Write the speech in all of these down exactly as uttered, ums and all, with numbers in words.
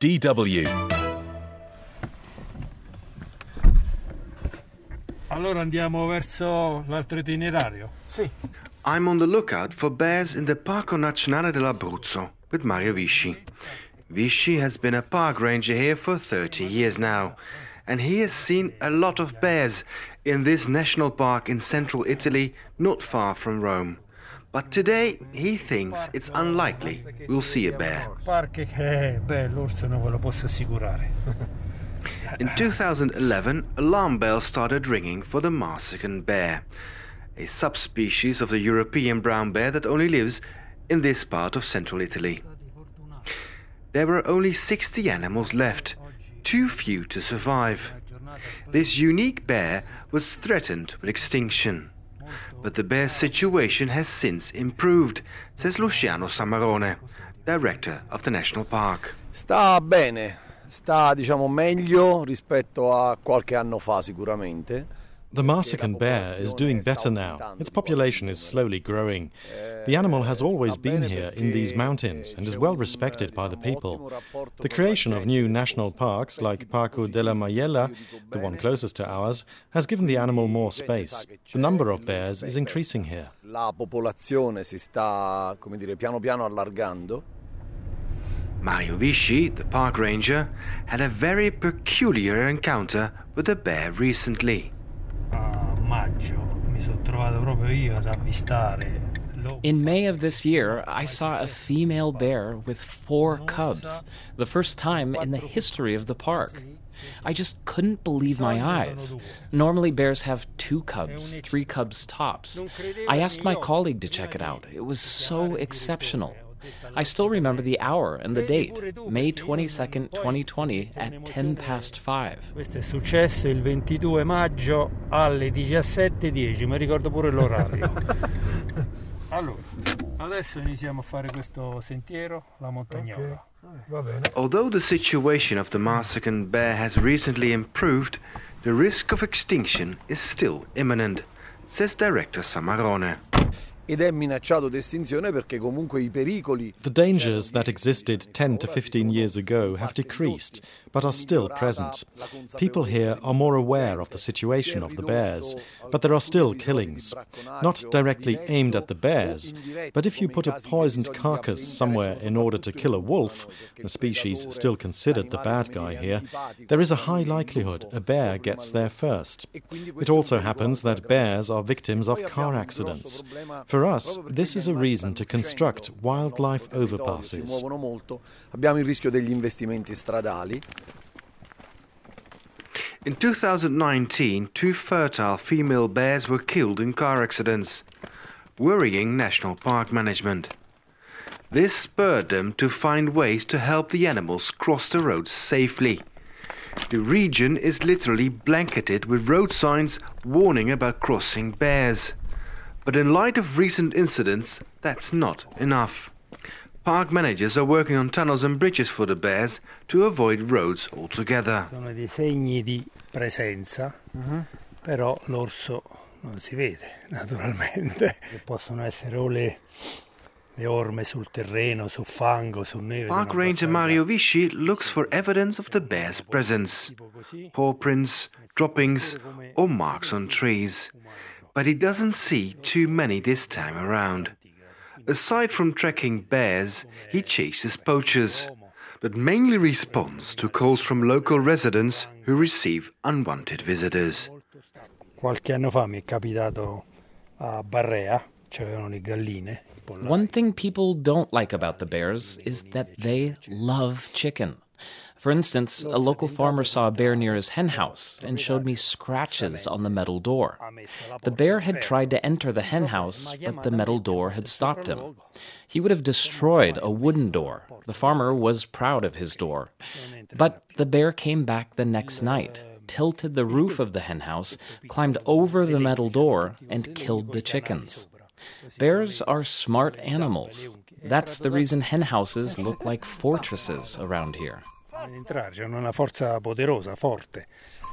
D W. Allora andiamo verso l'altro itinerario? Sì. I'm on the lookout for bears in the Parco Nazionale dell'Abruzzo with Mario Visci. Visci has been a park ranger here for thirty years now, and he has seen a lot of bears in this national park in central Italy, not far from Rome. But today he thinks it's unlikely we'll see a bear. Parche che beh, l'orso non ve lo posso assicurare. In two thousand eleven, alarm bells started ringing for the Marsican bear, a subspecies of the European brown bear that only lives in this part of central Italy. There were only sixty animals left, too few to survive. This unique bear was threatened with extinction. But the bear's situation has since improved, says Luciano Samarone, director of the national park. Sta bene, sta diciamo meglio rispetto a qualche anno fa sicuramente. The Marsican bear is doing better now. Its population is slowly growing. The animal has always been here in these mountains and is well respected by the people. The creation of new national parks like Parco della Maiella, the one closest to ours, has given the animal more space. The number of bears is increasing here. La popolazione si sta, come dire, piano piano allargando. Mario Visci, the park ranger, had a very peculiar encounter with a bear recently. In May of this year, I saw a female bear with four cubs, the first time in the history of the park. I just couldn't believe my eyes. Normally bears have two cubs, three cubs tops. I asked my colleague to check it out. It was so exceptional. I still remember the hour and the date, May twenty-second, twenty twenty, at ten past five. Questo è successo il ventidue maggio alle diciassette e dieci, mi ricordo pure l'orario. Allora, adesso iniziamo a fare questo sentiero, la montagnola. Although the situation of the Marsican bear has recently improved, the risk of extinction is still imminent, says director Samarone. Ed è minacciato di estinzione perché comunque i pericoli. The dangers that existed ten to fifteen years ago have decreased, but are still present. People here are more aware of the situation of the bears, but there are still killings. Not directly aimed at the bears, but if you put a poisoned carcass somewhere in order to kill a wolf, a species still considered the bad guy here, there is a high likelihood a bear gets there first. It also happens that bears are victims of car accidents. For us, this is a reason to construct wildlife overpasses. Abbiamo il rischio degli investimenti stradali. In two thousand nineteen, two fertile female bears were killed in car accidents, worrying national park management. This spurred them to find ways to help the animals cross the roads safely. The region is literally blanketed with road signs warning about crossing bears. But in light of recent incidents, that's not enough. Park managers are working on tunnels and bridges for the bears to avoid roads altogether. Sono dei segni di presenza, uh-huh. Però l'orso non si vede, naturalmente. Possono essere o le, le orme sul terreno, sul fango, su neve. Park ranger Mario Visci looks for evidence of the bear's presence. Paw prints, droppings, or marks on trees. But he doesn't see too many this time around. Aside from tracking bears, he chases poachers, but mainly responds to calls from local residents who receive unwanted visitors. Qualche anno fa mi è capitato a Barrea, c'erano le galline. One thing people don't like about the bears is that they love chicken. For instance, a local farmer saw a bear near his hen house and showed me scratches on the metal door. The bear had tried to enter the hen house, but the metal door had stopped him. He would have destroyed a wooden door. The farmer was proud of his door. But the bear came back the next night, tilted the roof of the hen house, climbed over the metal door, and killed the chickens. Bears are smart animals. That's the reason hen houses look like fortresses around here. Entrare, c'è una forza poderosa, forte.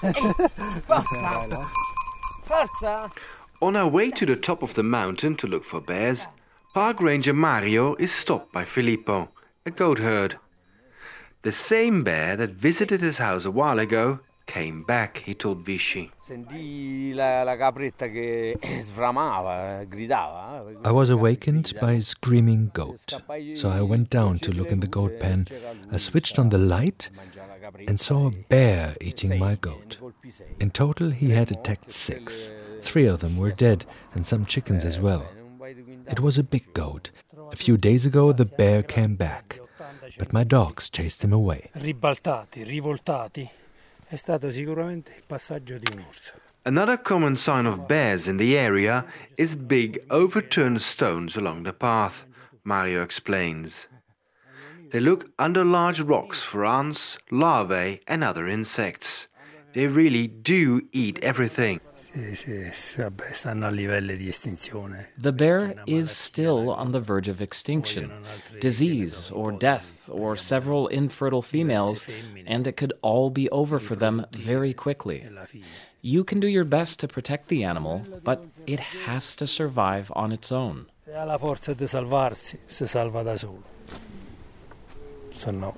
Forza! On our way to the top of the mountain to look for bears, Park Ranger Mario is stopped by Filippo, a goat herd. The same bear that visited his house a while ago came back, he told Vichy. I was awakened by a screaming goat, so I went down to look in the goat pen. I switched on the light and saw a bear eating my goat. In total, he had attacked six. Three of them were dead, and some chickens as well. It was a big goat. A few days ago, the bear came back, but my dogs chased him away. Ribaltati, rivoltati. È stato sicuramente il passaggio di un orso. Another common sign of bears in the area is big overturned stones along the path, Mario explains. They look under large rocks for ants, larvae and other insects. They really do eat everything. The bear is still on the verge of extinction, disease or death or several infertile females, and it could all be over for them very quickly. You can do your best to protect the animal, but it has to survive on its own. Se ha la forza di salvarsi, si salva da solo. Se no.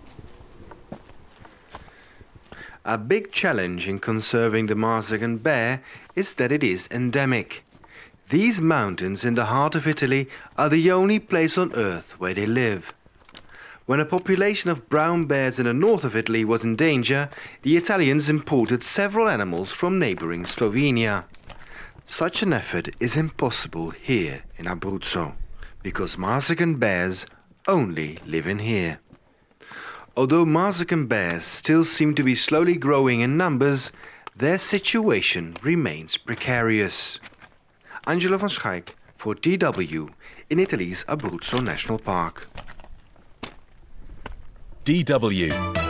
A big challenge in conserving the Marsican bear is that it is endemic. These mountains in the heart of Italy are the only place on earth where they live. When a population of brown bears in the north of Italy was in danger, the Italians imported several animals from neighboring Slovenia. Such an effort is impossible here in Abruzzo, because Marsican bears only live in here. Although Marsican bears still seem to be slowly growing in numbers, their situation remains precarious. Angelo van Schaik for D W in Italy's Abruzzo National Park. D W